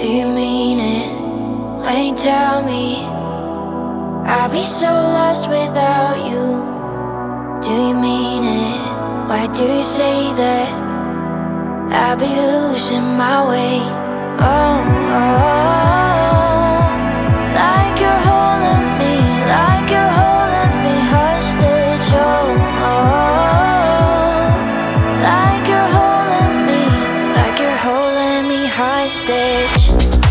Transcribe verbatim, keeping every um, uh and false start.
Do you mean it when you tell me I'll be so lost without you? Do you mean it? Why do you say that I'll be losing my way? Oh, oh, like you're holding me, like you're holding me hostage. Oh, oh, like you're holding me, like you're holding me hostage.